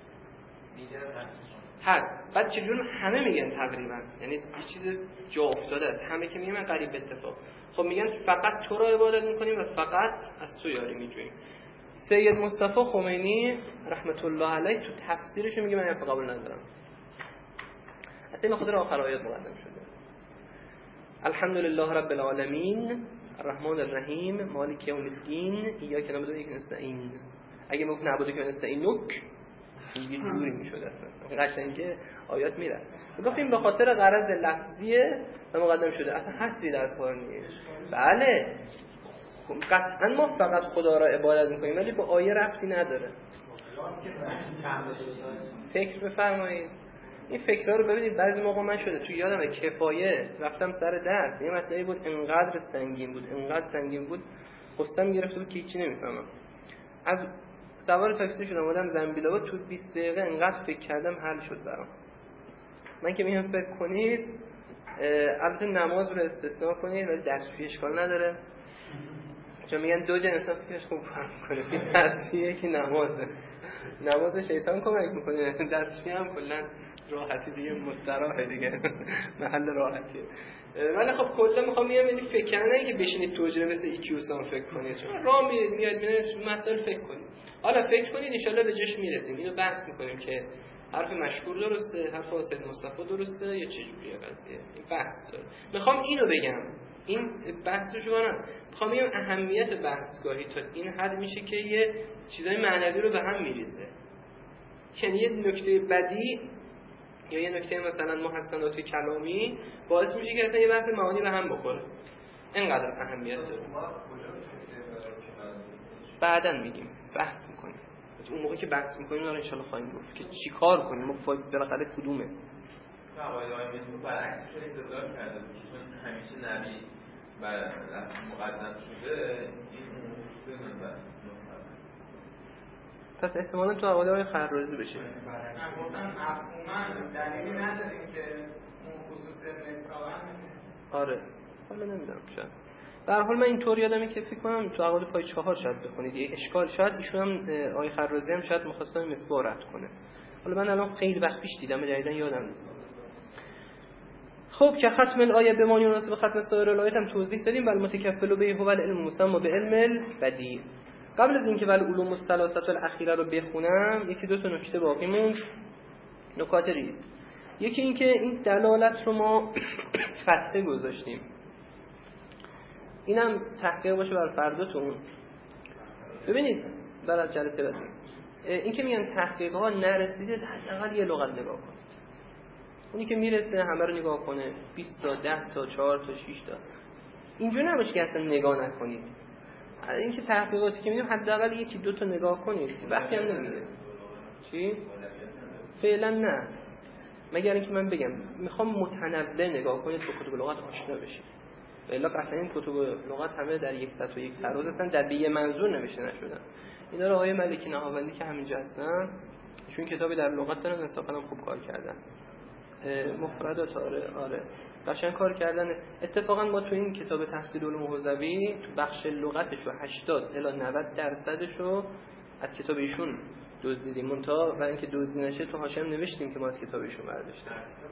هر بعد چجور همه میگن تقریبا، یعنی یه چیز جا افتاده است، همه که میگن قریب به اتفاق. خب میگن فقط تو را عبادت میکنیم و فقط از تو یاری میجوییم. سید مصطفی خمینی رحمت الله علیه تو تفسیرش میگه من حرف قبول ندارم. حتی به خاطر آخر آیات مقدم شده. الحمدلله رب العالمین الرحمن الرحیم مالک یوم الدین ایاک نعبد و ایاک نستعین. اگه میگفت نعبد و ایاک نستعینک یه جوری میشد اصلا قشنگه آیات میره. گفتیم به خاطر غرض لفظیه و مقدم شده، اصلا حسی در کار نیست. بله قطعا ما فقط خدا را عبادت میکنیم ولی با آیه ربطی نداره. فکر بفرمایید این فکرها رو ببینید. بعضی موقع من شده تو یادمه کفایه رفتم سر درس، یه مسئله بود انقدر سنگین بود انقدر سنگین بود خواستم گرفته بود که هیچی نمیفهمم. از سوار تاکسی شدم اومدم زنبیل‌آباد، تو بیست دقیقه انقدر فکر کردم حل شد برام. من که میگم فکر کنید، البته نماز رو استثناء کنید ولی دستشویی اشکال نداره. چون میگن دو جنس فکرش خوب کار میکنه، این دستشویی که نمازه، نماز شیطان کمک میکنه، دستشویی هم کلا راحتی دیگه، مستراحه دیگه، محل راحتیه. ولی خب کلا میخوام میگم این فکر کردن که بشینید تو حجره مثل ایکیوسان فکر کنید، چون راه میرید میاد میاد مسائل فکر کنید. حالا فکر کنید ان شاءالله به جاش میرسیم. اینو بحث میکنیم که حرف مشهور درسته، حرف حسین مصطفی درسته یا چه جوریه قضیه. این بحث داره. میخوام اینو بگم، این بحث رو شما نه میخوام بگم اهمیت بحثگاهی تا این حد میشه که یه چیزای معنوی رو به هم میریزه. یعنی یه نکته بدی یا یه نکته مثلا محسنات کلامی باعث میشه که اصلا یه بحث معانی به هم بخوره. اینقدر اهمیت داره. بعداً میگیم، بحث میکنیم. اون موقع که بحث میکنیم ان شاءالله خواهیم گفت که چیکار کنیم، ما بالاخره کدومه. فواید آیه برعکسش استدلال کرده که چون همیشه نبی بر مقدم شده این اون به پس احتمالاً تو حواله های خرازی بشه. من گفتم مفهوما دلیلی نداریم که اون خصوص نکاح. آره حالا نمیدونم شاید. به هر حال من اینطور یادمه که فکر کنم تو حواله پای چهار شاید بخونید. یک اشکال شاید ایشون هم آیه خرازی هم شاید می‌خواستم مصباح رد کنه. حالا من الان خیلی وقت پیش دیدم جدیداً یادم نیست. خب که ختم الآیه به معنی مناسب ختم سایر الآیات هم توضیح دادیم. بل متکفل به هو العلم مسمى به علم البدیع. قبل از اینکه ولی علوم الثلاثه الاخیره رو بخونم یکی دو تا نکته باقی موند، نکات ریز. یکی اینکه این دلالت رو ما فتحه گذاشتیم، اینم تحقیق باشه بر فرداتون. ببینید برای جلسه بعدی این که میگن تحقیق ها نرسیده حداقل یه لغت نگاه کنید. اونی که میرسه همه رو نگاه کنه، بیست تا ده تا چهار تا شش تا، اینجوری نباشه که اصلا نگاه نکنید. این که تحقیقاتی که میدیم حداقل یکی دو تا نگاه کنید، وقتی هم نمیره. چی؟ فعلا نه، مگر اینکه من بگم میخوام متنوع نگاه کنید، با کتب لغت آشنا بشید. والا اصلا این کتب لغت همه در یک صد و یک تراز هستن، در به یه منظور نوشته نشدن. اینا رو آقای ملکی نهاوندی که همینجا هستن، چون کتابی در لغت دارن، انصافا هم خوب کار کردن. مفردات آره آره قشنگ کار کردن. اتفاقا ما تو این کتاب تحصیل علوم حوزوی تو بخش لغتش و هشتاد الی نود درصدش رو از کتاب ایشون دزدیدیم. منتها برای اینکه دزدی نشه تو حاشیه نوشتیم که ما از کتاب ایشون برداشتیم.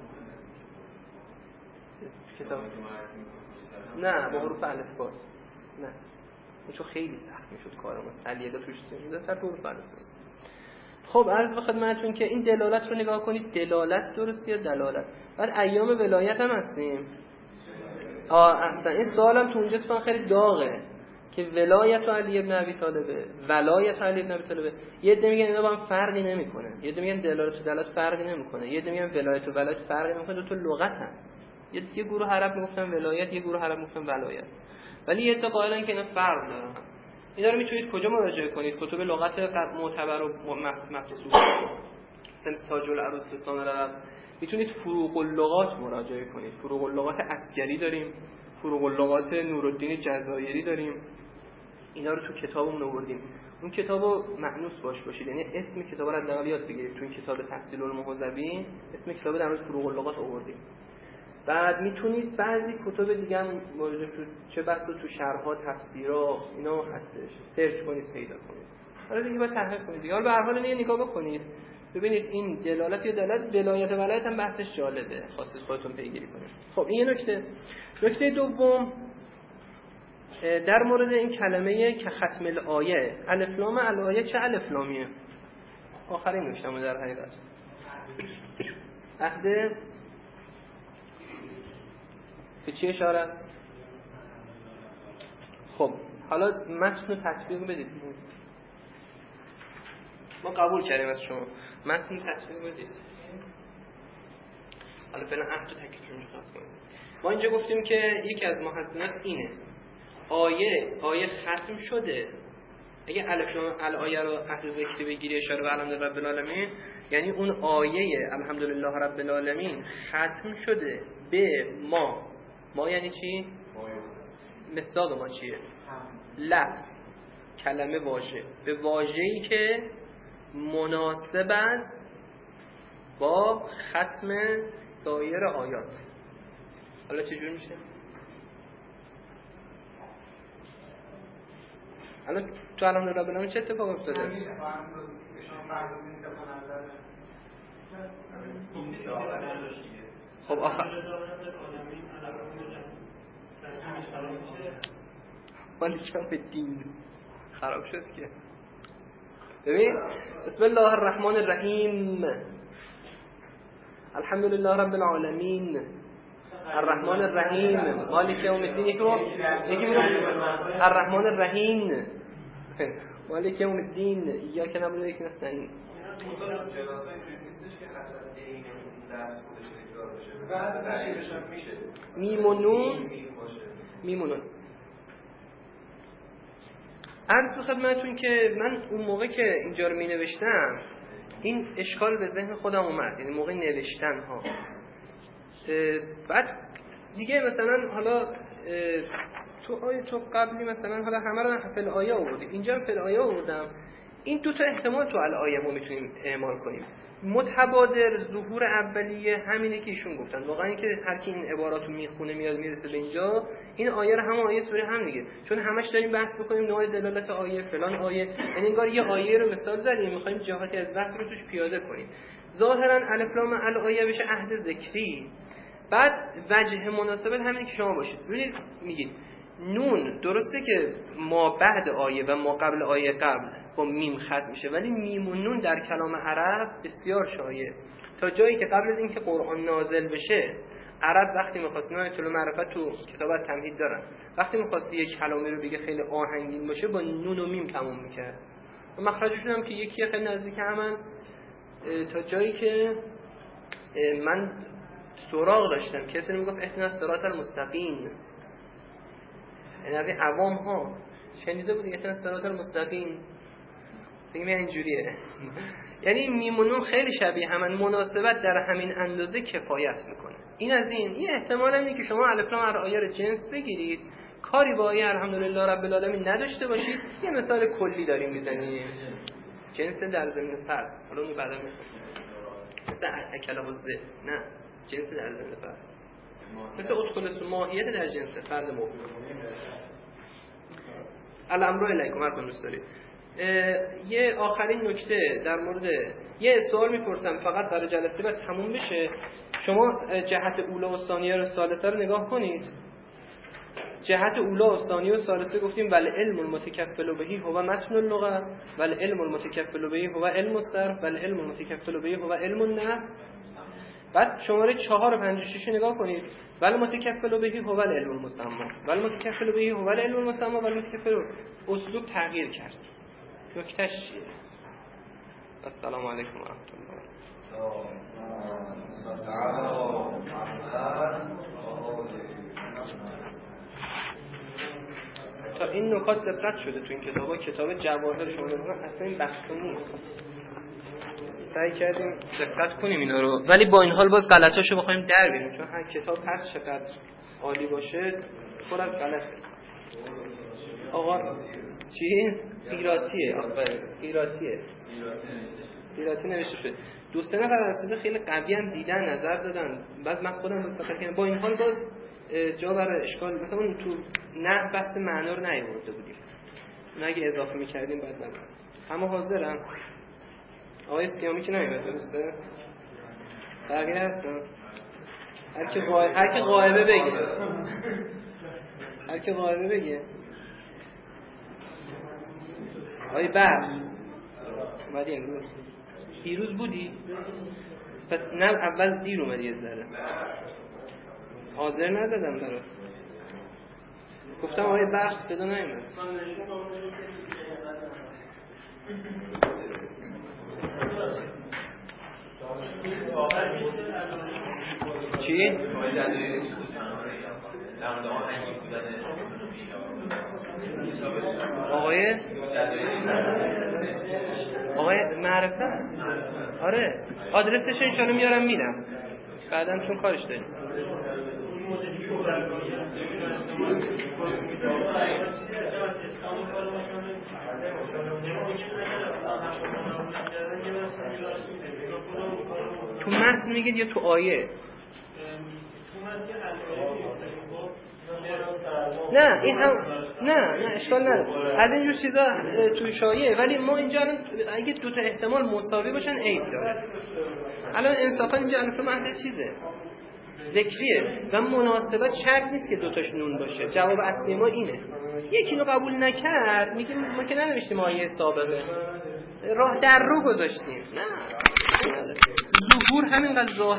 کتاب نه با حروف الفباست، نه چون خیلی سخت میشد کارم، از علیه توش میذاشت تا حروف الفباست. خب عرض به خدمتتون که این دلالت رو نگاه کنید، دلالت درست یا دلالت. بعد ایام ولایت هم هستیم. آه اصلا این سوالم تو اونجا اتفاقا خیلی داغه که ولایت علی ابن ابی طالبه، ولایت علی ابن ابی طالبه. یه عده میگن اینا با هم فرقی نمیکنه، یه عده میگن دلالت و دلالت فرقی نمیکنه، یه عده میگن ولایت و ولایت فرقی نمیکنه، دو تا لغت هم. یه یه گروه عرب میگفتن ولایت، یه گروه عرب میگفتن ولایت. ولی یه عده قائلن که اینا فرق دارن. اینا رو میتونید کجا مراجعه کنید؟ کتب لغت معتبر و مفصول مثل تاج العروس لسان العرب. میتونید فروق اللغات مراجعه کنید. فروق اللغات عسکری داریم، فروق اللغات نورالدین جزایری داریم. اینا رو تو کتابمون آوردیم. اون کتابو مأنوس باش باشید، یعنی اسم کتاب رو حداقل یاد بگیرید. تو این کتاب تحصیل علوم حوزوی اسم کتاب در مورد فروق اللغات آوردیم. بعد میتونید بعضی کتب دیگه هم مورد تو چه بسا تو شرح‌ها، تفسیرها اینا هستش، سرچ کنید پیدا کنید. حالا دیگه باید تحقیق کنید. دیگه حالا به هر حال یه نگاه بکنید ببینید این دلالت یا دلالت ولایت و ولایت هم بحثش جالبه، خواستید خودتون پیگیری کنید. خب این یه نکته. نکته دوم در مورد این کلمه که ختم الآیه، الف لام الآیه چه الف لامیه؟ آخرین نکته در حقیقت عهد به چی اشاره؟ خب حالا متن رو تطبیق بدید. ما قبول کردیم از شما، متن رو تطبیق بدید. حالا فعلا عهد رو تکلیف رو مشخص کنید. ما اینجا گفتیم که یکی از محسنات اینه آیه آیه ختم شده. اگه الف لام الآیه رو تحت ذکر بگیری اشاره به الحمدلله رب العالمین، یعنی اون آیه الحمدلله رب العالمین ختم شده به ما. ما یعنی چی؟ مصداق ما چیه؟ لفظ، کلمه، واژه. به واژه‌ای که مناسب است با ختم سایر آیات. حالا چجور میشه؟ الان تو الحمدلله رب العالمین چه اتفاق افتاده؟ خب آخر مالکم الدین خراب شد که. ببین بسم الله الرحمن الرحیم الحمدلله رب العالمین الرحمن الرحیم مالک یوم الدین. یکی رو یکی رو الرحمن الرحیم مالک یوم الدین ایاک نعبد و ایاک نستعین. میم و نون میم و نون. عرض به خدمتتون که من اون موقع که اینجا رو می نوشتم این اشکال به ذهن خودم اومد، یعنی موقع نوشتن ها. بعد دیگه مثلا حالا تو آیه تو قبلی مثلا حالا همه رو فل آیه آوردیم، اینجا هم فل آیه آوردم. این دو تا احتمال تو الآیه ما میتونیم اعمال کنیم. متبادر ظهور اولیه همینه که ایشون گفتن. واقعا اینکه هر کی این عباراتو میخونه میاد میرسه به اینجا، این آیه رو هم آیه سوره هم دیگه، چون همش داریم بحث بکنیم نوع دلالت آیه فلان آیه، یعنی انگار یه آیه رو مثال زدیم میخوایم جهاتی از بحث رو توش پیاده کنیم. ظاهرا الف لام الآیه بشه عهد ذکری. بعد وجه مناسبت همین که شما باشید. ببینید میگید نون درسته که ما بعد آیه و ما قبل آیه قبل با میم ختم میشه، ولی میم و نون در کلام عرب بسیار شایع. تا جایی که قبل از اینکه قرآن نازل بشه عرب وقتی می‌خواست، نه طول معرفت تو کتابت تمهید دارن، وقتی می‌خواست یک کلامی رو بگه خیلی آهنگین باشه با نون و میم تموم می‌کرد. و مخرجشون هم که یکی خیلی نزدیک همن، تا جایی که من سراغ داشتم کسی میگفت اهدنا الصراط المستقیم، یعنی از این عوام ها شنیده بود اهدنا الصراط المستقیم، دیگه من اینجوریه. یعنی میم و نون خیلی شبیه همن، مناسبت در همین اندازه کفایت میکنه. این از این این احتمال اینه که شما الف لام آیه رو جنس بگیرید، کاری با آیه الحمدلله رب العالمین نداشته باشید. یه مثال کلی داریم میزنیم، جنس در ضمن فرد، حالا اون بعدا میخونیم مثل اکل و زد، نه جنس در ضمن فرد، مثل ادخل ماهیت در جنس فرد موجود. الامر الیکم هر کدوم دوست دارید. یه آخرین نکته در مورد یه سوال میپرسم فقط برای جلسه بعد تموم بشه. شما جهت اولا و ثانیه رو ثالثه رو نگاه کنید. جهت اولا و ثانیه و ثالثه گفتیم ول علم المتکفل بهی هو متن اللغه، ول علم المتکفل بهی هو علم الصرف، ول علم المتکفل بهی هو علم النحو. بعد شماره چهار و پنج و شش نگاه کنید. ول متکفل بهی هو العلم المسمى، ول متکفل بهی هو العلم المسمى، ول متکفل. اسلوب تغییر کرد. نکتهش چیه؟ السلام علیکم و رحمت الله. تا این نکات ذکر شده تو این کتابا، کتاب جواهر شما نگاه اصلا این بحثا نیست. سعی کردیم دقت کنیم اینا رو، ولی با این حال باز غلطاشو بخوایم در بیاریم، چون هر کتاب هر چقدر عالی باشه پر از غلطه. آقا چی؟ قیراتیه. آفرین قیراتیه. قیراتی نوشته شده. دو سه نفر از خیلی قوی هم دیدن، نظر دادن. بعد من خودم مستقل کردم. با این حال باز جا برای اشکال، مثلا اون تو نه بحث معنا رو نیاورده بودیم. اون اگه اضافه می‌کردیم بعد نبود. اما حاضرم آقای سیامی که نمیاد درسته؟ بقیه هستن؟ هر کی غایب هر کی غایبه بگه. هر کی غایبه بگه. آقای بخش اومدی امروز؟ دیروز بودی؟ پس نه اول دیر اومدی یه ذره. حاضر ندادم برات. گفتم آقای بخش صدا نمیاد. چی؟ آقای آقای معرفت. آره آدرسش انشالله میارم میدم بعدم، چون کارش داریم. تو متن میگید یا تو آیه؟ نه این هم نه نه اشکال نداره، از اینجور چیزا توی شایعه، ولی ما اینجا الان اگه دو تا احتمال مساوی باشن عیب داره. الان انصافا اینجا الان مهد چیزه ذکریه و مناسبت شرط نیست که دوتاش نون باشه. جواب اصلی ما اینه. یکی رو قبول نکرد میگیم ما که ننوشتیم آیه سابقه، راه در رو گذاشتیم. نه ظهور همینقدر ظاهر